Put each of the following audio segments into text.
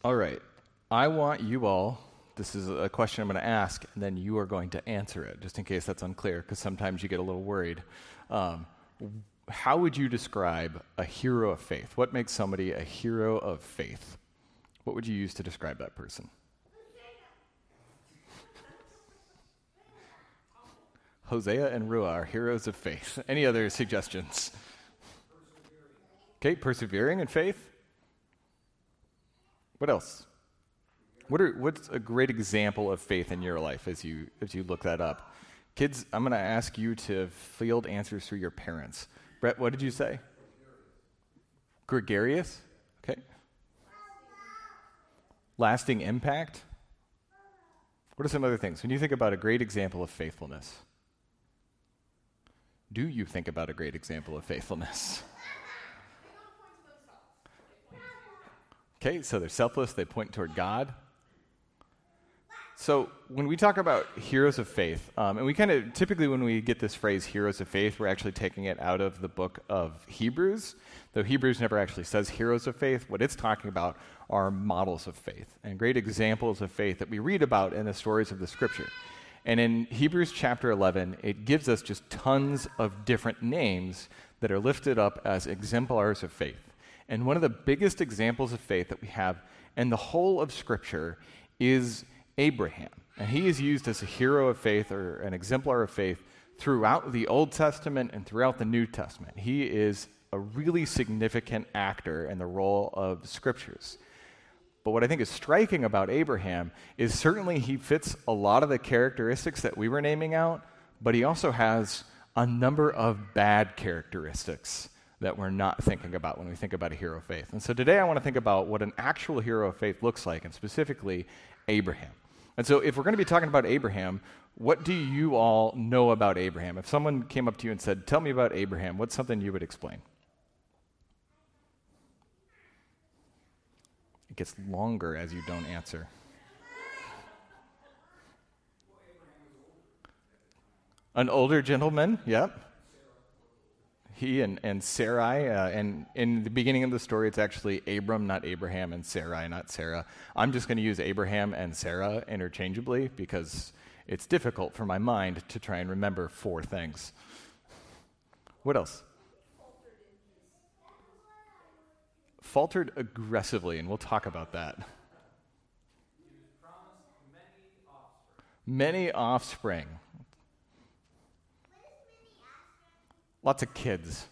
All right. I want you all, this is a question I'm going to ask, and then you are going to answer it, just in case that's unclear, because sometimes you get a little worried. How would you describe a hero of faith? What makes somebody a hero of faith? What would you use to describe that person? Hosea and Ruah are heroes of faith. Any other suggestions? Okay, persevering in faith. What else? What's a great example of faith in your life as you look that up? Kids, I'm going to ask you to field answers through your parents. Brett, what did you say? Gregarious? Okay. Lasting impact? What are some other things? When you think about a great example of faithfulness, do you think about a great example of faithfulness? Okay, so they're selfless, they point toward God. So when we talk about heroes of faith, and we kind of, typically when we get this phrase, heroes of faith, we're actually taking it out of the book of Hebrews, though Hebrews never actually says heroes of faith. What it's talking about are models of faith and great examples of faith that we read about in the stories of the Scripture. And in Hebrews chapter 11, it gives us just tons of different names that are lifted up as exemplars of faith. And one of the biggest examples of faith that we have in the whole of Scripture is Abraham. And he is used as a hero of faith or an exemplar of faith throughout the Old Testament and throughout the New Testament. He is a really significant actor in the role of Scriptures. But what I think is striking about Abraham is certainly he fits a lot of the characteristics that we were naming out, but he also has a number of bad characteristics that we're not thinking about when we think about a hero of faith. And so today I want to think about what an actual hero of faith looks like, and specifically Abraham. And so if we're going to be talking about Abraham, what do you all know about Abraham? If someone came up to you and said, tell me about Abraham, what's something you would explain? It gets longer as you don't answer. An older gentleman, yep. He and Sarai, and in the beginning of the story, it's actually Abram, not Abraham, and Sarai, not Sarah. I'm just going to use Abraham and Sarah interchangeably because it's difficult for my mind to try and remember four things. What else? Faltered aggressively, and we'll talk about that. Many offspring. Lots of kids.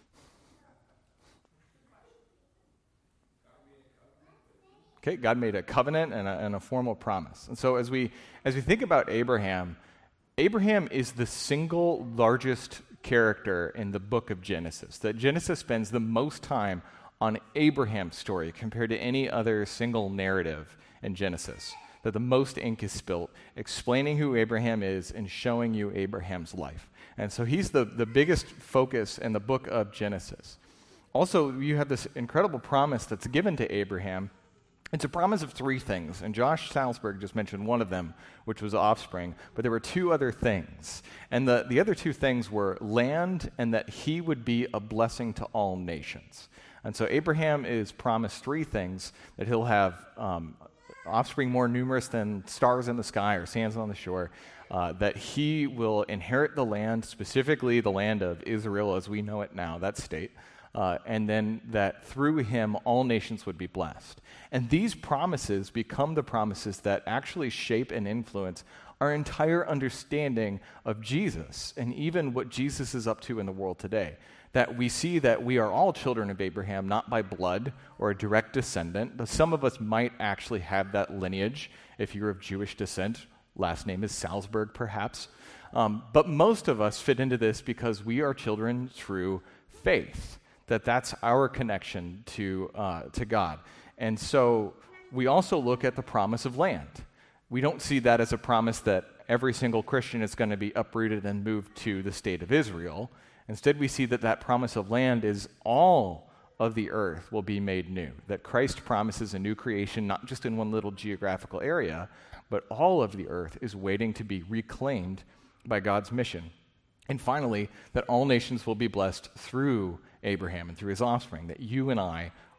Okay, God made a covenant and a formal promise. And so as we think about Abraham, Abraham is the single largest character in the book of Genesis. That Genesis spends the most time on Abraham's story compared to any other single narrative in Genesis. That the most ink is spilt, explaining who Abraham is and showing you Abraham's life. And so he's the biggest focus in the book of Genesis. Also, you have this incredible promise that's given to Abraham. It's a promise of three things, and Josh Salzberg just mentioned one of them, which was offspring, but there were two other things. And the other two things were land and that he would be a blessing to all nations. And so Abraham is promised three things, that he'll have offspring more numerous than stars in the sky or sands on the shore, that he will inherit the land, specifically the land of Israel as we know it now, that state, and then that through him all nations would be blessed. And these promises become the promises that actually shape and influence our entire understanding of Jesus and even what Jesus is up to in the world today. That we see that we are all children of Abraham, not by blood or a direct descendant. But some of us might actually have that lineage if you're of Jewish descent. Last name is Salzberg, perhaps. But most of us fit into this because we are children through faith. That's our connection to God. And so we also look at the promise of land. We don't see that as a promise that every single Christian is going to be uprooted and moved to the state of Israel. Instead, we see that promise of land is all of the earth will be made new, that Christ promises a new creation, not just in one little geographical area, but all of the earth is waiting to be reclaimed by God's mission. And finally, that all nations will be blessed through Abraham and through his offspring, that you and I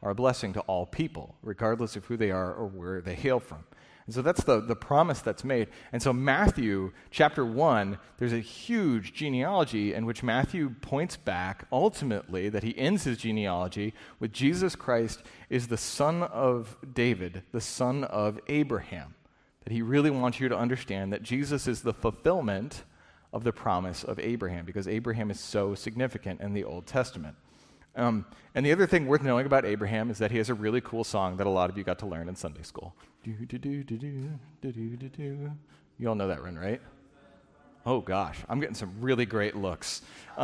are a blessing to all people, regardless of who they are or where they hail from. And so that's the promise that's made. And so Matthew chapter 1, there's a huge genealogy in which Matthew points back ultimately that he ends his genealogy with Jesus Christ is the son of David, the son of Abraham. That he really wants you to understand that Jesus is the fulfillment of the promise of Abraham, because Abraham is so significant in the Old Testament. And the other thing worth knowing about Abraham is that he has a really cool song that a lot of you got to learn in Sunday school. You all know that one, right? Oh gosh, I'm getting some really great looks.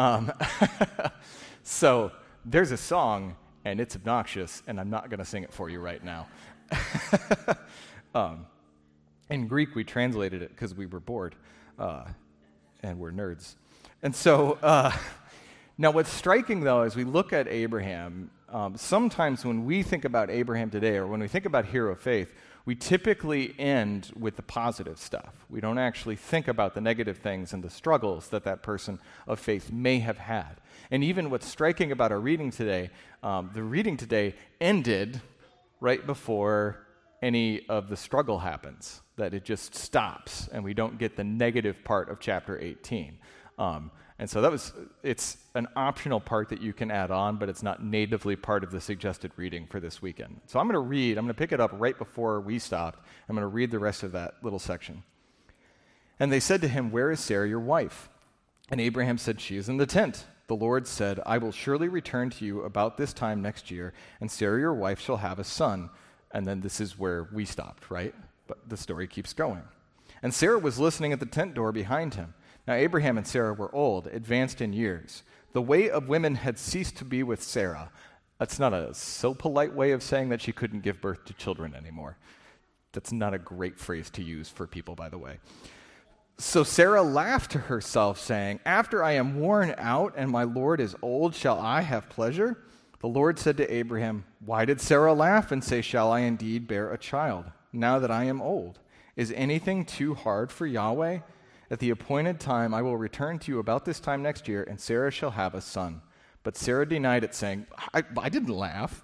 So there's a song, and it's obnoxious, and I'm not going to sing it for you right now. In Greek, we translated it because we were bored, and we're nerds. And so now what's striking, though, as we look at Abraham, sometimes when we think about Abraham today, or when we think about hero of faith, we typically end with the positive stuff. We don't actually think about the negative things and the struggles that that person of faith may have had. And even what's striking about our reading today, the reading today ended right before any of the struggle happens, that it just stops and we don't get the negative part of chapter 18. And so it's an optional part that you can add on, but it's not natively part of the suggested reading for this weekend. So I'm going to pick it up right before we stopped. I'm going to read the rest of that little section. And they said to him, "Where is Sarah, your wife?" And Abraham said, "She is in the tent." The Lord said, "I will surely return to you about this time next year, and Sarah, your wife, shall have a son." And then this is where we stopped, right? But the story keeps going. And Sarah was listening at the tent door behind him. Now Abraham and Sarah were old, advanced in years. The way of women had ceased to be with Sarah. That's not a so polite way of saying that she couldn't give birth to children anymore. That's not a great phrase to use for people, by the way. So Sarah laughed to herself, saying, "After I am worn out and my Lord is old, shall I have pleasure?" The Lord said to Abraham, "Why did Sarah laugh and say, 'Shall I indeed bear a child, now that I am old?' Is anything too hard for Yahweh? At the appointed time I will return to you about this time next year, and Sarah shall have a son." But Sarah denied it, saying, I didn't laugh,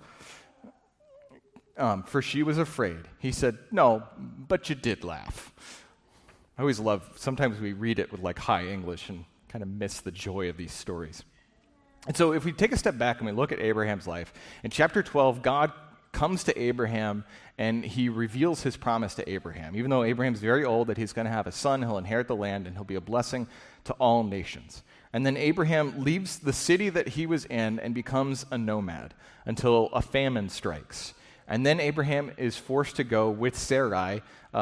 for she was afraid. He said, "No, but you did laugh." I always love, sometimes we read it with like high English and kind of miss the joy of these stories. And so if we take a step back and we look at Abraham's life, in chapter 12, God comes to Abraham and he reveals his promise to Abraham. Even though Abraham's very old, that he's going to have a son, he'll inherit the land, and he'll be a blessing to all nations. And then Abraham leaves the city that he was in and becomes a nomad until a famine strikes. And then Abraham is forced to go with Sarai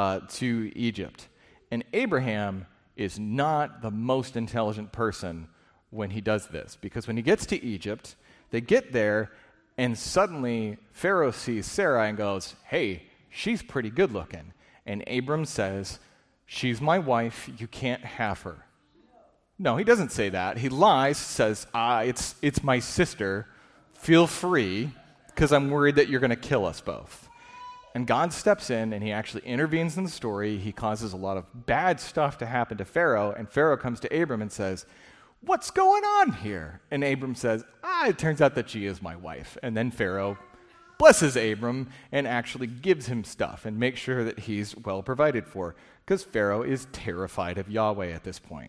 to Egypt. And Abraham is not the most intelligent person when he does this, because when he gets to Egypt, they get there, and suddenly Pharaoh sees Sarai and goes, "Hey, she's pretty good looking." And Abram says, "She's my wife, you can't have her." No, he doesn't say that. He lies, says, it's my sister, feel free, because I'm worried that you're going to kill us both. And God steps in, and he actually intervenes in the story. He causes a lot of bad stuff to happen to Pharaoh, and Pharaoh comes to Abram and says, "What's going on here?" And Abram says, "It turns out that she is my wife." And then Pharaoh blesses Abram and actually gives him stuff and makes sure that he's well provided for, because Pharaoh is terrified of Yahweh at this point.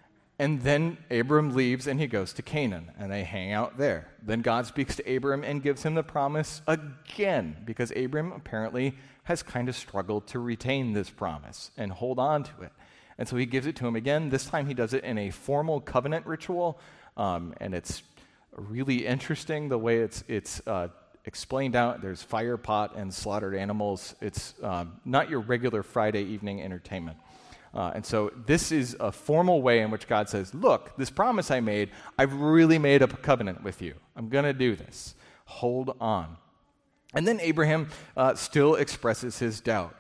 And then Abram leaves and he goes to Canaan, and they hang out there. Then God speaks to Abram and gives him the promise again, because Abram apparently has kind of struggled to retain this promise and hold on to it. And so he gives it to him again. This time he does it in a formal covenant ritual, and it's really interesting the way it's explained out. There's fire pot and slaughtered animals. It's not your regular Friday evening entertainment. And so this is a formal way in which God says, "Look, this promise I made, I've really made a covenant with you. I'm going to do this. Hold on." And then Abraham still expresses his doubt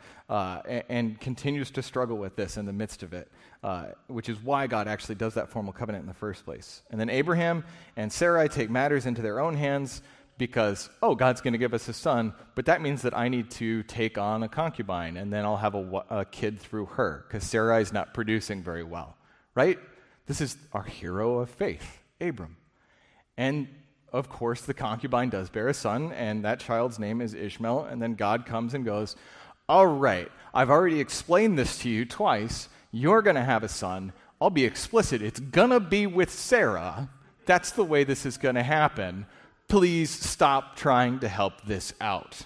and continues to struggle with this in the midst of it, which is why God actually does that formal covenant in the first place. And then Abraham and Sarai take matters into their own hands because, God's going to give us a son, but that means that I need to take on a concubine, and then I'll have a kid through her, because Sarai's not producing very well, right? This is our hero of faith, Abram. And of course, the concubine does bear a son, and that child's name is Ishmael. And then God comes and goes, all right, I've already explained this to you twice. You're going to have a son. I'll be explicit. It's going to be with Sarah. That's the way this is going to happen. Please stop trying to help this out.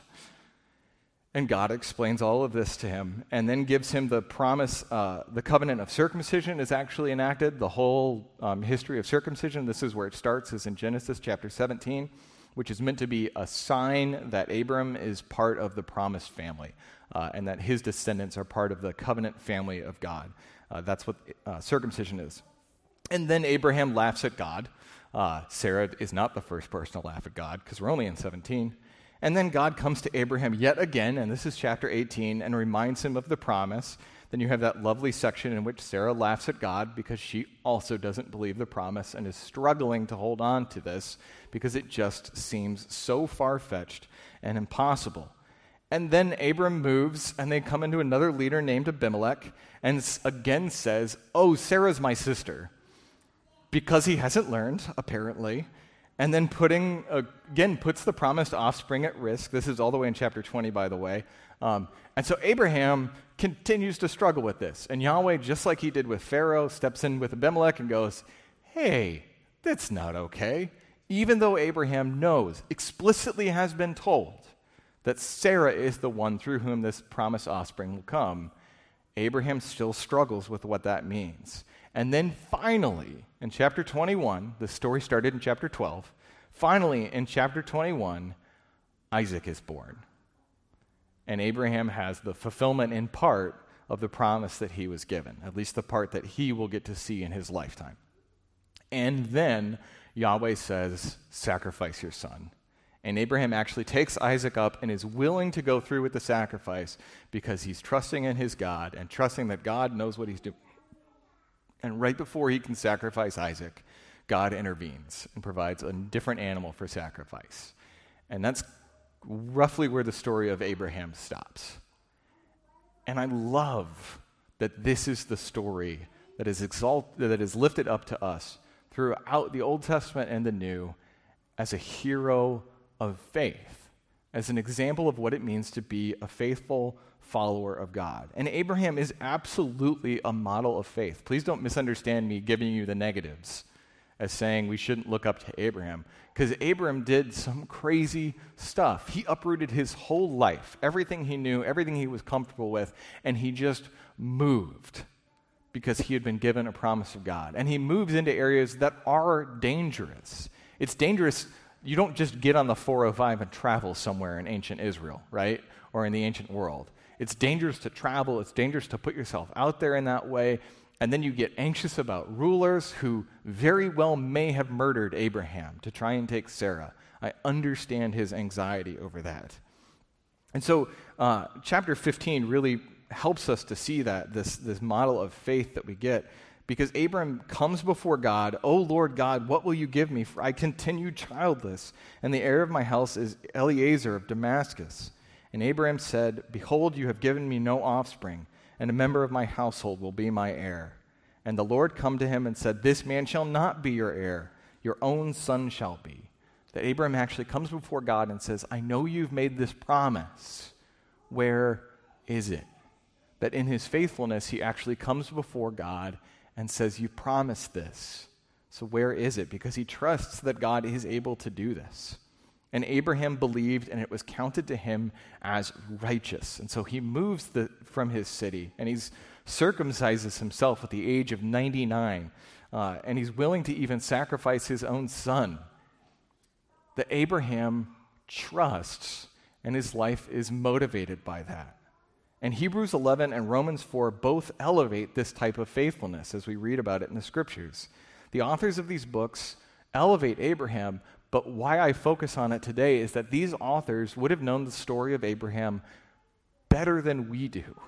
And God explains all of this to him and then gives him the promise. The covenant of circumcision is actually enacted. The whole history of circumcision, this is where it starts, is in Genesis chapter 17, which is meant to be a sign that Abram is part of the promised family and that his descendants are part of the covenant family of God. That's what circumcision is. And then Abraham laughs at God. Sarah is not the first person to laugh at God because we're only in 17. And then God comes to Abraham yet again, and this is chapter 18, and reminds him of the promise. Then you have that lovely section in which Sarah laughs at God because she also doesn't believe the promise and is struggling to hold on to this because it just seems so far-fetched and impossible. And then Abram moves, and they come into another leader named Abimelech, and again says, oh, Sarah's my sister, because he hasn't learned, apparently. And then puts the promised offspring at risk. This is all the way in chapter 20, by the way. And so Abraham continues to struggle with this. And Yahweh, just like he did with Pharaoh, steps in with Abimelech and goes, hey, that's not okay. Even though Abraham knows, explicitly has been told, that Sarah is the one through whom this promised offspring will come, Abraham still struggles with what that means. And then finally, in chapter 21, the story started in chapter 12, finally in chapter 21, Isaac is born. And Abraham has the fulfillment in part of the promise that he was given, at least the part that he will get to see in his lifetime. And then Yahweh says, sacrifice your son. And Abraham actually takes Isaac up and is willing to go through with the sacrifice because he's trusting in his God and trusting that God knows what he's doing. And right before he can sacrifice Isaac, God intervenes and provides a different animal for sacrifice. And that's roughly where the story of Abraham stops. And I love that this is the story that is lifted up to us throughout the Old Testament and the New as a hero of faith, as an example of what it means to be a faithful follower of God. And Abraham is absolutely a model of faith. Please don't misunderstand me giving you the negatives as saying we shouldn't look up to Abraham, because Abraham did some crazy stuff. He uprooted his whole life, everything he knew, everything he was comfortable with, and he just moved because he had been given a promise of God. And he moves into areas that are dangerous. It's dangerous. You don't just get on the 405 and travel somewhere in ancient Israel, right? Or in the ancient world. It's dangerous to travel. It's dangerous to put yourself out there in that way. And then you get anxious about rulers who very well may have murdered Abraham to try and take Sarah. I understand his anxiety over that. And so chapter 15 really helps us to see that, this model of faith that we get. Because Abram comes before God, "O Lord God, what will you give me? For I continue childless, and the heir of my house is Eliezer of Damascus." And Abraham said, "Behold, you have given me no offspring, and a member of my household will be my heir." And the Lord come to him and said, "This man shall not be your heir, your own son shall be." That Abraham actually comes before God and says, "I know you've made this promise. Where is it?" That in his faithfulness, he actually comes before God and says, "You promised this, so where is it?" Because he trusts that God is able to do this. And Abraham believed, and it was counted to him as righteous. And so he moves from his city, and he circumcises himself at the age of 99, and he's willing to even sacrifice his own son. That Abraham trusts, and his life is motivated by that. And Hebrews 11 and Romans 4 both elevate this type of faithfulness as we read about it in the scriptures. The authors of these books elevate Abraham, but why I focus on it today is that these authors would have known the story of Abraham better than we do.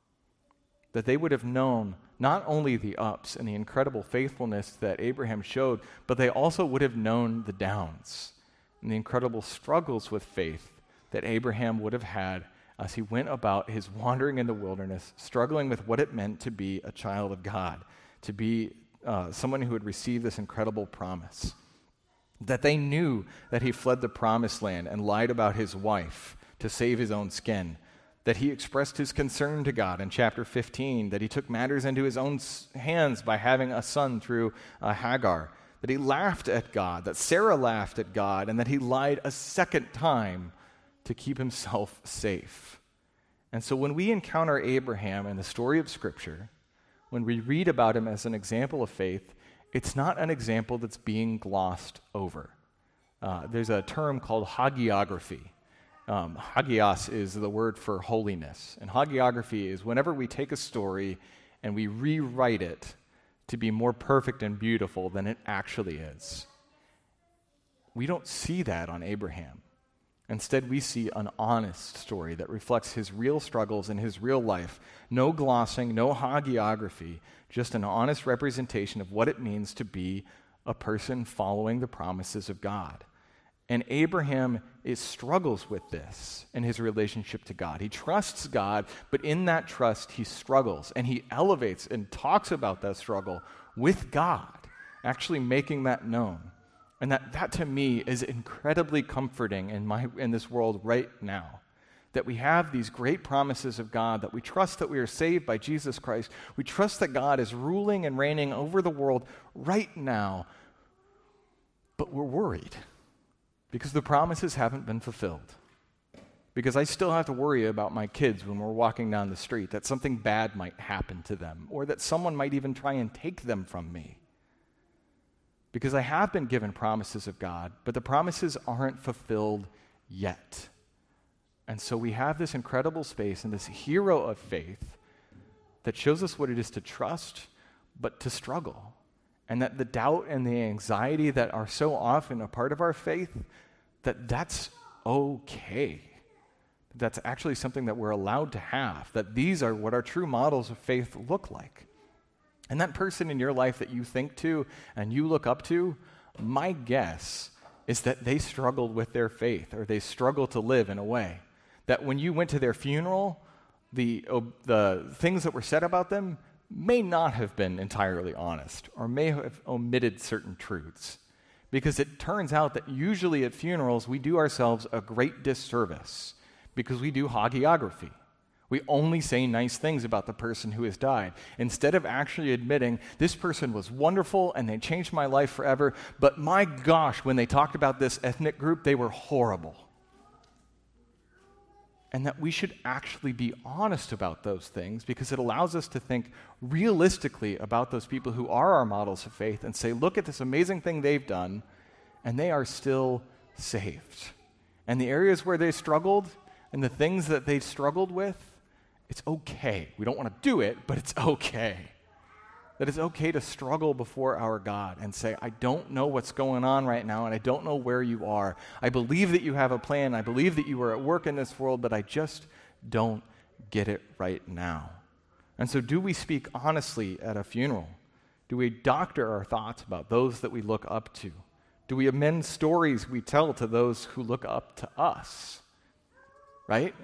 That they would have known not only the ups and the incredible faithfulness that Abraham showed, but they also would have known the downs and the incredible struggles with faith that Abraham would have had as he went about his wandering in the wilderness, struggling with what it meant to be a child of God, to be someone who would receive this incredible promise. that they knew that he fled the promised land and lied about his wife to save his own skin, that he expressed his concern to God in chapter 15, that he took matters into his own hands by having a son through Hagar, that he laughed at God, that Sarah laughed at God, and that he lied a second time to keep himself safe. And so when we encounter Abraham in the story of Scripture, when we read about him as an example of faith, it's not an example that's being glossed over. There's a term called hagiography. Hagios is the word for holiness. And hagiography is whenever we take a story and we rewrite it to be more perfect and beautiful than it actually is. We don't see that on Abraham. Instead, we see an honest story that reflects his real struggles in his real life. No glossing, no hagiography, just an honest representation of what it means to be a person following the promises of God. And Abraham struggles with this in his relationship to God. He trusts God, but in that trust, he struggles. And he elevates and talks about that struggle with God, actually making that known. And that to me is incredibly comforting in this world right now. That we have these great promises of God, that we trust that we are saved by Jesus Christ. We trust that God is ruling and reigning over the world right now. But we're worried because the promises haven't been fulfilled. Because I still have to worry about my kids when we're walking down the street, that something bad might happen to them, or that someone might even try and take them from me. Because I have been given promises of God, but the promises aren't fulfilled yet. And so we have this incredible space and this hero of faith that shows us what it is to trust, but to struggle. And that the doubt and the anxiety that are so often a part of our faith, that's okay. That's actually something that we're allowed to have, that these are what our true models of faith look like. And that person in your life that you think to and you look up to, my guess is that they struggled with their faith, or they struggle to live in a way that when you went to their funeral, the things that were said about them may not have been entirely honest, or may have omitted certain truths. Because it turns out that usually at funerals, we do ourselves a great disservice because we do hagiography. We only say nice things about the person who has died, instead of actually admitting, this person was wonderful and they changed my life forever, but my gosh, when they talked about this ethnic group, they were horrible. And that we should actually be honest about those things because it allows us to think realistically about those people who are our models of faith and say, look at this amazing thing they've done, and they are still saved. And the areas where they struggled and the things that they struggled with, it's okay. We don't want to do it, but it's okay. That it's okay to struggle before our God and say, I don't know what's going on right now, and I don't know where you are. I believe that you have a plan. I believe that you are at work in this world, but I just don't get it right now. And so do we speak honestly at a funeral? Do we doctor our thoughts about those that we look up to? Do we amend stories we tell to those who look up to us? Right?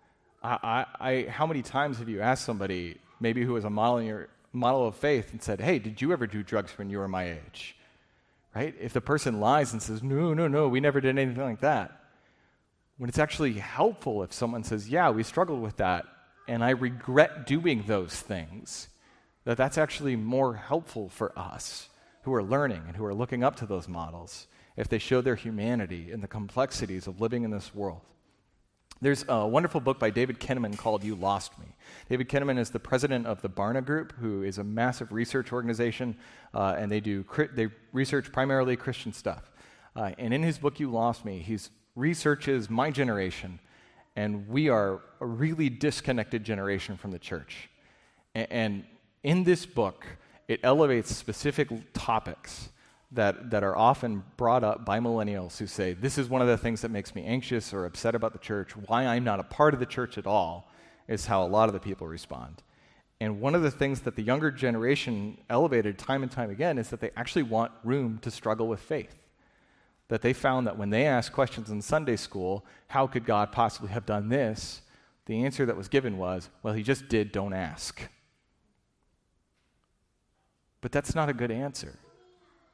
How many times have you asked somebody, maybe who was a model of faith, and said, hey, did you ever do drugs when you were my age? Right? If the person lies and says, no, we never did anything like that. When it's actually helpful if someone says, yeah, we struggled with that, and I regret doing those things, that's actually more helpful for us who are learning and who are looking up to those models if they show their humanity in the complexities of living in this world. There's a wonderful book by David Kinnaman called You Lost Me. David Kinnaman is the president of the Barna Group, who is a massive research organization, and they research primarily Christian stuff. And in his book, You Lost Me, he researches my generation, and we are a really disconnected generation from the church. And in this book, it elevates specific topics that are often brought up by millennials who say, this is one of the things that makes me anxious or upset about the church. Why I'm not a part of the church at all is how a lot of the people respond. And one of the things that the younger generation elevated time and time again is that they actually want room to struggle with faith. That they found that when they asked questions in Sunday school, how could God possibly have done this? The answer that was given was, well, he just did, don't ask. But that's not a good answer.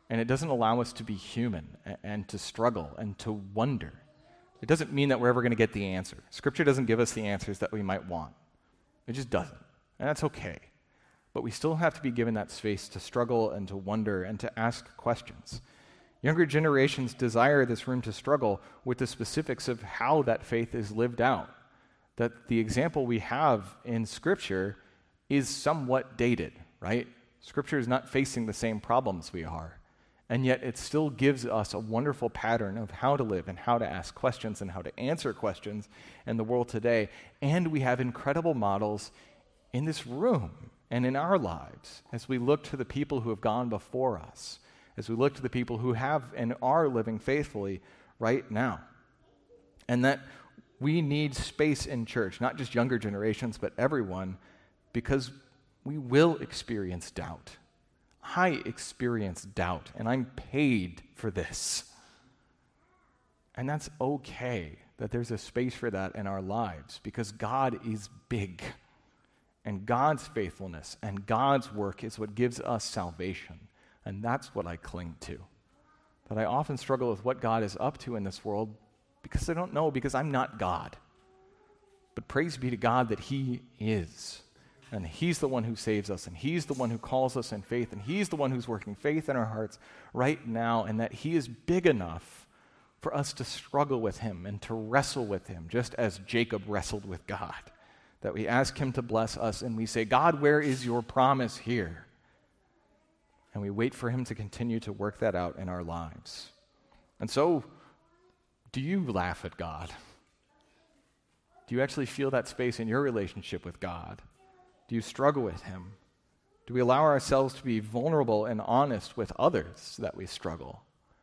And it doesn't allow us to be human and to struggle and to wonder. It doesn't mean that we're ever going to get the answer. Scripture doesn't give us the answers that we might want. It just doesn't. And that's okay. But we still have to be given that space to struggle and to wonder and to ask questions. Younger generations desire this room to struggle with the specifics of how that faith is lived out. That the example we have in Scripture is somewhat dated, right? Scripture is not facing the same problems we are. And yet it still gives us a wonderful pattern of how to live and how to ask questions and how to answer questions in the world today. And we have incredible models in this room and in our lives as we look to the people who have gone before us, as we look to the people who have and are living faithfully right now. And that we need space in church, not just younger generations, but everyone, because we will experience doubt. I experience doubt, and I'm paid for this. And that's okay that there's a space for that in our lives, because God is big, and God's faithfulness and God's work is what gives us salvation, and that's what I cling to. That I often struggle with what God is up to in this world because I don't know, because I'm not God. But praise be to God that He is. And He's the one who saves us, and He's the one who calls us in faith, and He's the one who's working faith in our hearts right now, and that He is big enough for us to struggle with Him and to wrestle with Him, just as Jacob wrestled with God. That we ask Him to bless us, and we say, God, where is your promise here? And we wait for Him to continue to work that out in our lives. And so, do you laugh at God? Do you actually feel that space in your relationship with God? Do you struggle with Him? Do we allow ourselves to be vulnerable and honest with others that we struggle?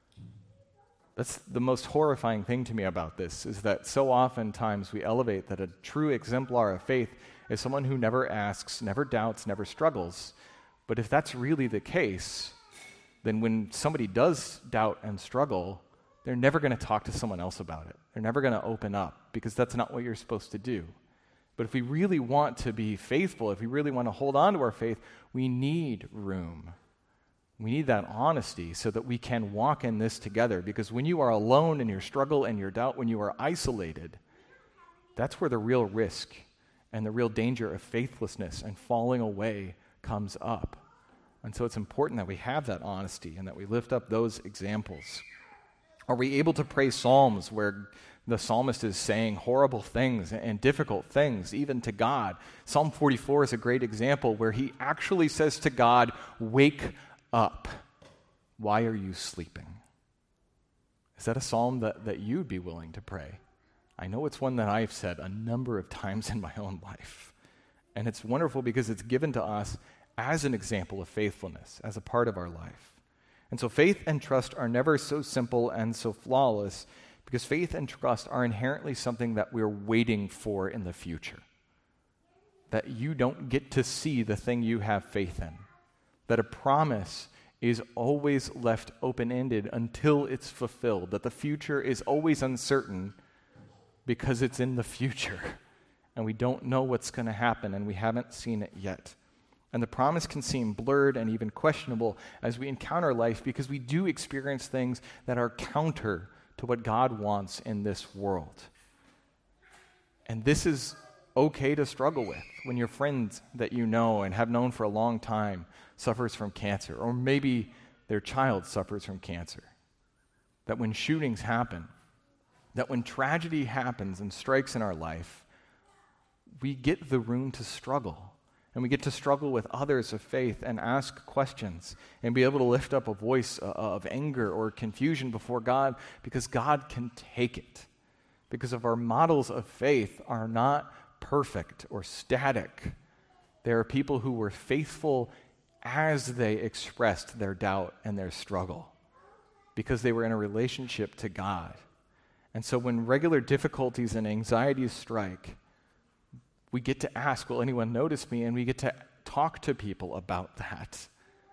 That's the most horrifying thing to me about this, is that so oftentimes we elevate that a true exemplar of faith is someone who never asks, never doubts, never struggles. But if that's really the case, then when somebody does doubt and struggle, they're never going to talk to someone else about it. They're never going to open up, because that's not what you're supposed to do. But if we really want to be faithful, if we really want to hold on to our faith, we need room. We need that honesty so that we can walk in this together. Because when you are alone in your struggle and your doubt, when you are isolated, that's where the real risk and the real danger of faithlessness and falling away comes up. And so it's important that we have that honesty and that we lift up those examples. Are we able to pray psalms where the psalmist is saying horrible things and difficult things, even to God? Psalm 44 is a great example where he actually says to God, "Wake up. Why are you sleeping?" Is that a psalm that you'd be willing to pray? I know it's one that I've said a number of times in my own life. And it's wonderful because it's given to us as an example of faithfulness, as a part of our life. And so faith and trust are never so simple and so flawless, because faith and trust are inherently something that we're waiting for in the future. That you don't get to see the thing you have faith in. That a promise is always left open-ended until it's fulfilled. That the future is always uncertain because it's in the future. And we don't know what's going to happen, and we haven't seen it yet. And the promise can seem blurred and even questionable as we encounter life, because we do experience things that are counter to what God wants in this world. And this is okay to struggle with when your friend that you know and have known for a long time suffers from cancer, or maybe their child suffers from cancer. That when shootings happen, that when tragedy happens and strikes in our life, we get the room to struggle. And we get to struggle with others of faith and ask questions and be able to lift up a voice of anger or confusion before God, because God can take it. Because of our models of faith are not perfect or static. There are people who were faithful as they expressed their doubt and their struggle, because they were in a relationship to God. And so when regular difficulties and anxieties strike, we get to ask, will anyone notice me? And we get to talk to people about that.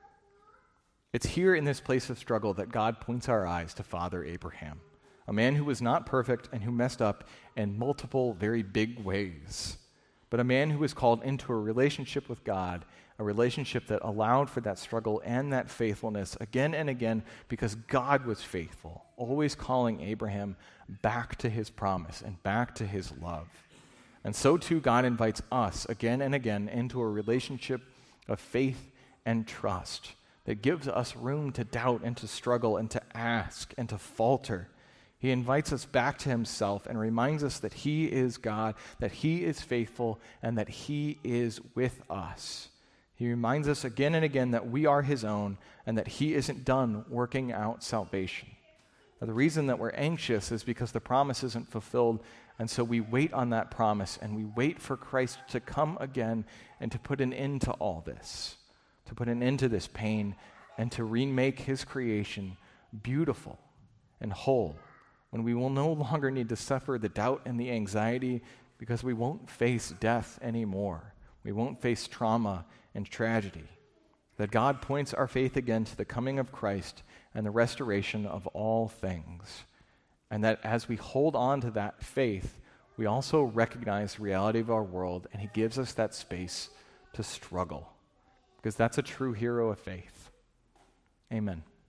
It's here in this place of struggle that God points our eyes to Father Abraham, a man who was not perfect and who messed up in multiple very big ways, but a man who was called into a relationship with God, a relationship that allowed for that struggle and that faithfulness again and again because God was faithful, always calling Abraham back to his promise and back to his love. And so too, God invites us again and again into a relationship of faith and trust that gives us room to doubt and to struggle and to ask and to falter. He invites us back to himself and reminds us that he is God, that he is faithful, and that he is with us. He reminds us again and again that we are his own and that he isn't done working out salvation. Now, the reason that we're anxious is because the promise isn't fulfilled, and so we wait on that promise and we wait for Christ to come again and to put an end to all this, to put an end to this pain and to remake his creation beautiful and whole, when we will no longer need to suffer the doubt and the anxiety because we won't face death anymore. We won't face trauma and tragedy. That God points our faith again to the coming of Christ and the restoration of all things. And that as we hold on to that faith, we also recognize the reality of our world, and he gives us that space to struggle, because that's a true hero of faith. Amen.